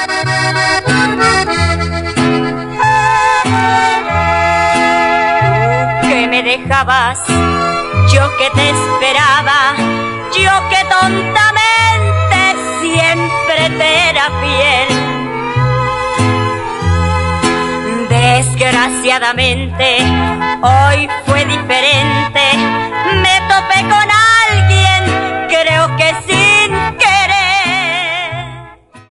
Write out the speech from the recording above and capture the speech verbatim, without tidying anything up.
Dejabas, yo que te esperaba, yo que tontamente siempre te era fiel. Desgraciadamente hoy fue difícil